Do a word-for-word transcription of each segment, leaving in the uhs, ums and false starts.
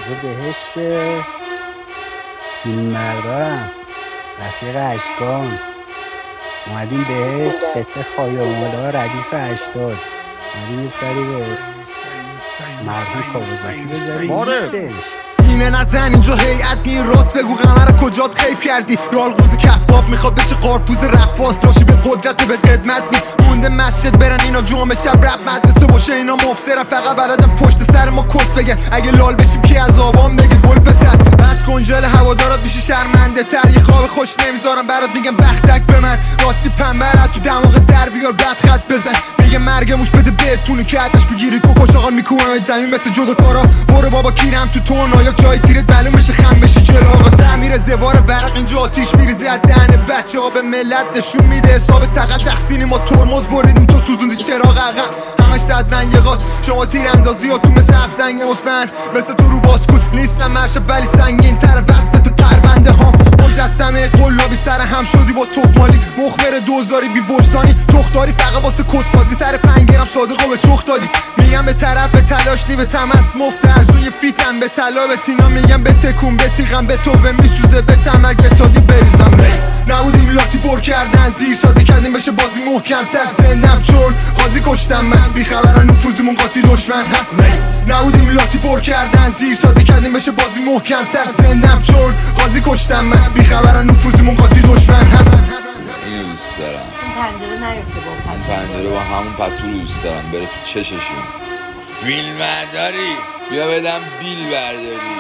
اینجا بهشت فیلم بردارم، رفیق اشکان اومدیم بهشت، خطه خایمالا ردیف هشتاد اومدیم یه سری به مرحوم کاوزاکی بذاریم نیستش. سینه نزن اینجا هیئت نی راست بگو قمر کجات خیف کردی. رالغوز کفاف میخواد بشه قارپوز رفاس، راشی به قدرت و به قدمت نی مونده مسجد برن اینا جمعه شب رب مدرسه باشه اینا مبصرن فقط بلدن پشت سر ما کس بگن. اگه لال بشیم کی از آبان بگه گل بسر بس کنجل هوادارات میشی شرمنده تر. یه خواب خوش نمیذارم برات میگم بختک به من راستی پنبر از تو دماغ در بیار بد خط بزن میگه مرگ موش بده بهتونو که ازش بگیری کوکو چاقال میکنم زمین مثل جودوکارا. برو بابا کیرم تو تون یا جای تیرت معلوم میشه خم بشی جلو آقا تعمیر زوار ورق اینجا آتیش میریزه از دهن بچه ها به ملت نشون میده حساب تقل تقسینی ما ترمز بریدیم تو سوزوندی چراغ عقب همش زد من یه غاز شما تیراندازی ها تو مثل افسنگ مصبن مثل تو رو باسکوت نیستم مرشب ولی سنگین تر وسط تو پرونده ها مجسمه قلابی سر هم شدی با توپمالی مخبر دوزاری بی وجدانی تخداری فقط واسه کسبازی سر پنج گرم صادقو به چخ دادی. میگم به طرف تلاش نی به تمست مفت ارزون یه فیتم به طلا به تینا میگم به تکون به تیغم به تو به میسوزه به تمر گتادی بریزم نبودیم لاتی پر کردن زیر ساده کردیم بشه بازی محکم تر زندم چون قاضی کشتم من بیخبرن نفوذمون قاطی دشمن هست. نبودیم لاتی پر کردن زیر ساده کردیم بشه بازی محکم تر زندم چون قاضی کشتم من بیخبرن نفوذمون قاطی دشمن هست. اینو دوست دارم پنجره نیفته با این پنجره با همون پتو رو دوست دارم بره تو چششون. بیل برداری بیا بدم بیل برداری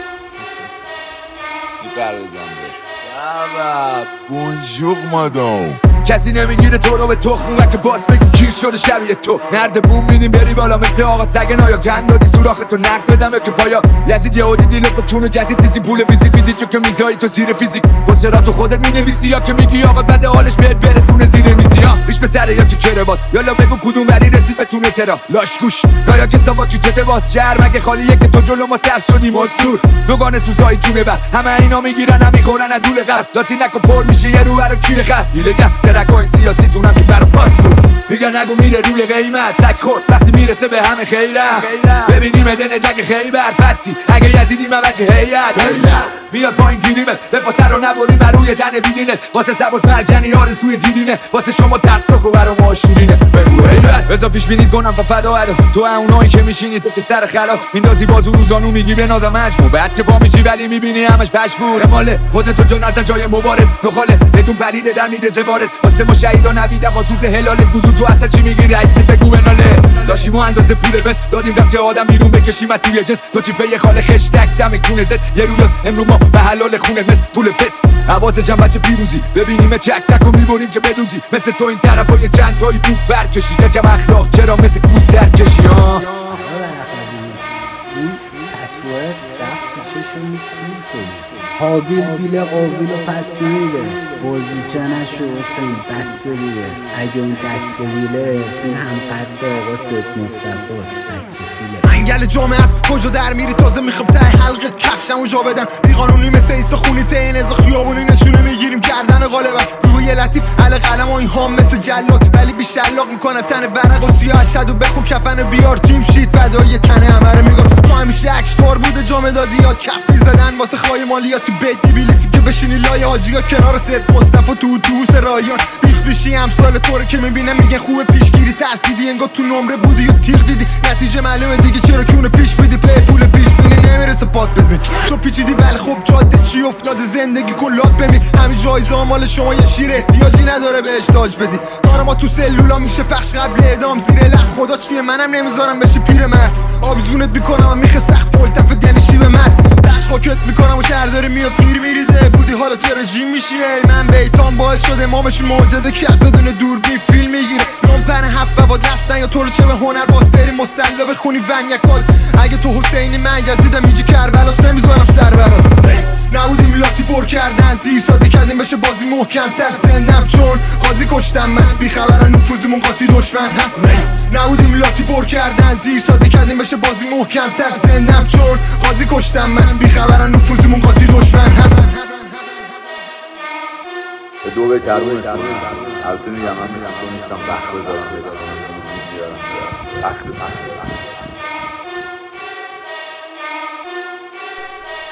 میپردازم به بابا بونجوق مادام کسی نمیگیره تو رو به تخم که باز بگی کیر شده شبیه تو نرد بوم میدیم بری بالا مثل آقا سگ نایا جند دادی سوراخ تو نقد بدم یا که پایا لزید یهودی دیلت با چون گزید تیزی پول ویزیت میدی چون که میزایی تو زیر فیزیک پوسترها تو خودت مینویسی یا که میگی آقا بده حالش بهت برسونه زیر میزی ها ریش بهتره یا که کروات یالا بگو کدوم ولی رسید بتونه ترا لاش گوش یا که سوا کی چته باز شهر مگه خالیه که تو جلو ما سبز شدی مستور دوگانه سوزای جونه بر همه اینا میگیرن هم میخورن از دول غرب ذاتی نکو پر میشه یه رو برو کیر خر دیلگه ترکای سیاسی تونم که برا پاس میگن نگو میره روی قیمت سگ خورد وقتی میرسه به همه خیرم ببینیم دن جنگ خیبر فتی اگه یزیدی من بچه هیئت بیاد پایین گیریمت بپا سر رو نبریم روی تن بیدینت واسه سباس مرگنی آرزوی دیدینه واسه شما ترساک و برا ما شیرینه بگو هیبت بزا پیش بینید کنم تا فدا هدو تو اونایی که میشینی تو که سر خلا میندازی بازو روزانو میگی به نازم مجموع بعد که پا میشی ولی میبینی همش پشمور ماله خودت تو جا نزن جای مبارز نخاله بدون پلیده در میده زوارد واسه ما شهیدا نویدم واسوس هلال گوزو تو اصلا چی میگی رئیس بگو بناله داشتیم و اندازه پول بس دادیم رفت که آدم بیرون بکشیم توی جس تو چی پی خاله خشتک دم کونه زد یه روز امرو ما به حلال خونه مثل پول پت حواس جمع بچه پیروزی ببینیم چک تکو میبریم که بدوزی مثل تو این طرفای چند تایی بوک برکشی یکم اخلاق چرا مثل گوز سرکشی ها این پتوه رفت تو چشم پول شد حابیل بیل قابیل و پس نمیده بازیچه نشو حسین دسته بیده اگه اون دسته بیله این هم قد آقا سید مصطفی است بچه فیله انگل جامعه است کجا در میری تازه میخوام ته حلقه کفشم و جا بدم بیقانونی مثل ایستا خونی تین از خیابونی نشونه میگیریم گردن غالبم روی لطیف عل قلم و این هام مثل جلاد ولی بی شلاق میکنم تن ورق و سیاه اشد و بخون کفن بیار تیم شیت فدای تنه همه رو میگم تو همیشه اکشتار بوده جامعه دادی یاد کفی زدن واسه خواهی مالیاتی بیت میبیلیتی که بشینی لای حاجی ها کنار سید مصطفی تو اتوبوس رایان بیخ بیشی امسال طوره که میبینم میگن خوبه پیشگیری ترسیدی انگار تو نمره بودی و تیغ دیدی نتیجه معلومه دیگه چرا کونه پیش میدی پی پول پیش بینی نمیرسه پات بزن تو پیچیدی ولی خب جاده چی افتاده زندگی کلات بمیر همین جایزه مال شما یه شیر احتیاجی نداره بهش تاج بدی کار ما تو سلولا میشه پخش قبل اعدام زیر لب خدا چیه منم نمیذارم بشی پیر مرد آویزونت میکنم و میخه سخت ملتفت یعنی شیب مرد دست خاکت میکنم و شهرداری میاد غیر میریزه بودی حالا چه رژیم میشی ای من بیتام باعث شده امامشون معجزه کرد بدون دوربین فیلم میگیره لامپن هفت و دستن یا تو رو چه به هنر باز بریم مسلا بخونی ونیکات اگه تو حسینی من یزیدم اینجا کربلاس نمیذارم سر برات نبودیم لاتی پر کردن زیر ساده کردیم بشه بازی محکم تر زندم چون قاضی کشتم من بیخبرن نفوذمون قاطی دشمن هست نبودیم لاتی پر کردن زیر ساده کردیم بشه بازی محکم تر زندم چون قاضی کشتم من بیخبرن نفوذمون قاطی دشمن هست به دو به کرون البته میگم من میشم تو نیستم بخت بذارم بخت بخت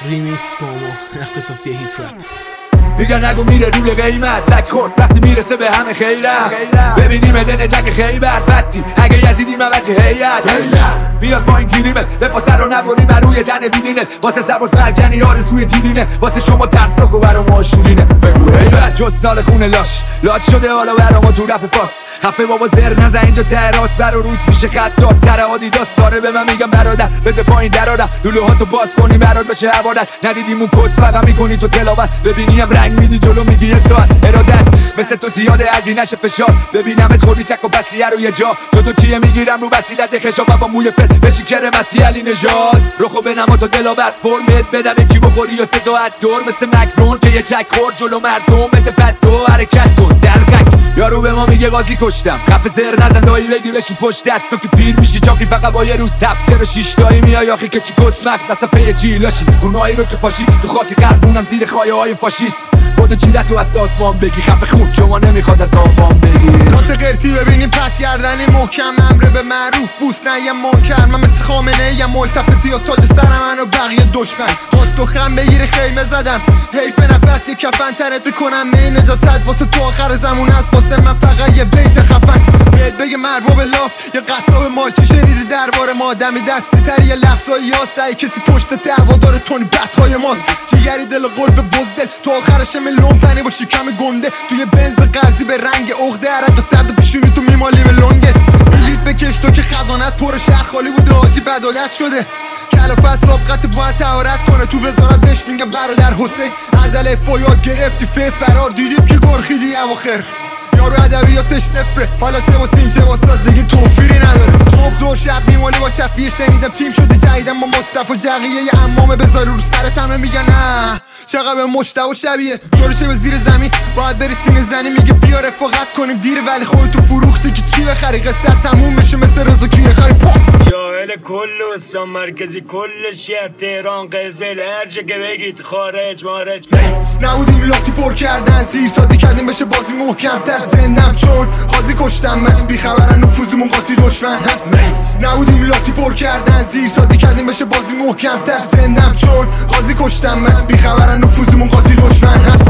ریمیکس فامو اختصاصی هیپ رپ. میگن نگو میره روی قیمت سک خورد وقتی میرسه به همه خیرم ببینیم ادن جنگ خیبر فتی اگه یزیدی من بچه هیت بیاد با این گیریمت بپاسه رو نبریم روی دن بینینت واسه سرباز مرگنی آرزوی دیدینه واسه شما ترساک و برا ما شورینه بگو هیبت جز سال خونه لاش لاد شده حالا برا ما تو رپ فاس خفه بابا زر نزن اینجا تراس برا روز میشه خطاب تر آدیداس ساره به من میگم برادر بده پایین درادم لولوهاتو باز کنی برات بشه عبادت ندیدیم اون کس فقط میکنی تو تلاوت ببینیم رنگ میدی جلو میگی یه ساعت ارادت مثل تو زیاده از این نشه فشار ببینمت خوردی چک و پسیه رو یه جا جدو چیه میگیرم رو وسیلت خشاب با موی فل بشی کره مسیح علی نژاد رخو بنما تو دلاور فرمت بدم یکی بخوری یا ستاعت دور مثل مکرون که یه چک خورد جلو مردم بده پد دو حرکت کن دلقک یارو به ما میگه قاضی کشتم خفه زر نزن دایی بگی بشین پشت دست تو که پیر میشی چاقی فقط با یه روز سبز چرا شیش تایی میای آخی که چی کس مکس واسه پی جی لاشی اونایی رو که پاشی تو خاک قلبونم زیر خایه های فاشیسم بودو چیدت تو از سازمان بگی خفه خون شما نمیخواد از آبان بگی رات قرتی ببینیم پس گردنی محکم امره به معروف بوس نه یه منکر من مثل خامنه یه ملتفتی و تاج سر من و بقیه دشمن خواست تو خم بگیری خیمه زدم حیف نفس یه کفن تنت میکنم می نجاست واسه تو آخر زمون هست واسه من فقط یه بیت خفن بهت بگه مربوب لاف یه قصاب مالچی شنیدی درباره ما دمی دستی تر یه لفظایی یا سعی کسی پشت دعوا داره تونی بدهای ماست جیگری دل قلب بزدل تو آخرش میلون تنی با شکم گنده توی بنز قرضی به رنگ عقده عرق سرد پیشونی تو میمالی به لنگت بلیت بکش تو که خزانت پر شهر خالی بوده آجی بدالت شده کلافه سابقت باید تهارت کنه تو وزارت نش میگه برادر حسین از الف با یاد گرفتی فه فرار دیدیم که گرخیدی اواخر یارو ادبیاتش صفره حالا چه واسه این چه واسه دیگه توفیری نداره صبح زور شب میمالی با شفیه شنیدم تیم شده جدیدم با مصطفی جقیه یه امامه بذاری رو سرت همه میگن نه چقدر به مشتبه شبیه داره چه به زیر زمین باید بری سینه زنی میگه بیا رفاقت کنیم دیره ولی خودتو فروختی که چی بخری قصه تموم میشه مثل رضا کیره خری پاپ جاهل کل استان مرکزی کل شهر تهران قزل هر جا که بگید خارج مارج نبودیم لاتی پر کردن زیر ساده کردیم بشه بازی محکم تر زندم چون قاضی کشتم من بیخبرن نفوذمون قاطی دشمن هست نبودیم لاتی پر کردن زیر ساده کردیم بشه بازی محکم تر زندم چون قاضی کشتم من بیخبرن نفوذمون قاطی دشمن هست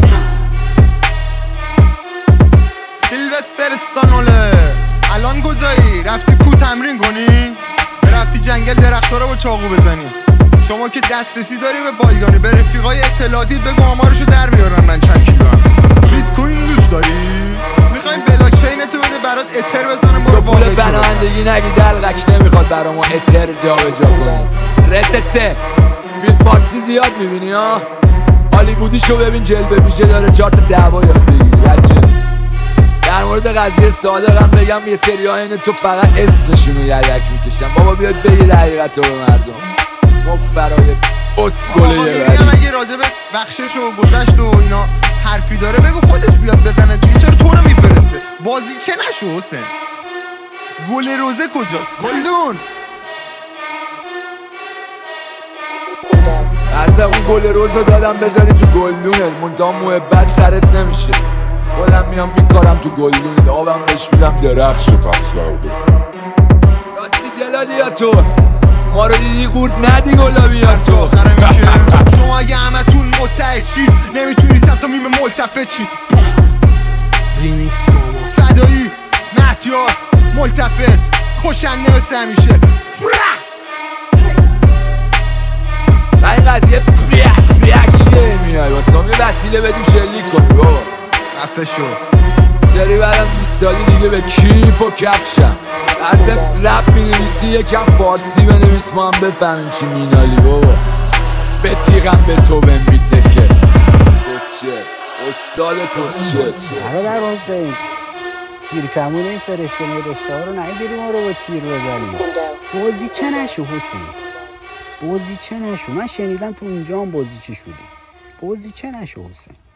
سیلوستر استانوله الان گذایی رفتی کو تمرین کنی رفتی جنگل درختا رو با چاقو بزنی شما که دسترسی داری به بایگانی به رفیقای اطلاعاتی بگو آمارشو در بیارن من چند کیلو هم بیت کوین دوست داری میخوایم بلاک چین تو بده برات اتر بزنم برو پول بناهندگی نگی دلقک نمیخواد برا ما اتر جا به جا کنی ردته فیلم فارسی زیاد میبینی ها هالیوودی شو ببین جلوه ویژه داره چارت دعوا یاد بگیری بچه در مورد قضیه صادقم بگم یه سری ها اینه تو فقط اسمشونو یدک میکشن بابا بیاد بگید حقیقت رو به مردم مفرای اسکله یه بری اگه راجبه بخشش و گذشت و اینا حرفی داره بگو خودش بیاد بزنه دیگه چرا تو رو میفرسته بازی چه نشو حسین گل روزه کجاست گلدون اصلا اون گل روزو دادم بذاری تو گلدونه منتها محبت سرت نمیشه گلم میام بیکارم تو گلدونه آبم بهش میدم درخش پس برده راستی گلادی یا تو ما رو دیدی قورد ندی گلابی یا تو شما اگه همتون متحد شید نمیتونید حتی میمه ملتفت شید ریمیکس فامو فدایی مهدیار ملتفت کشنده مثل همیشه و این قضیه پریک پریک چیه میای واسه هم یه وسیله بدیم شلیک کنی بابا رفه شو سری برم بیست سالی دیگه به کیف و کفشم اصلا رپ مینویسی یکم فارسی بنویس ما هم بفهمیم چی مینالی بابا به تیغم به تو بهم بیتکه کسشه استاد کسشه برادر حسین تیر کمون این فرشته مرشته ها رو نگیری ما رو با تیر بزنیم بازی چه نشو حسین بازی چه نشو من شنیدم تو اینجا هم بازی چه شدی بازی چه نشو حسین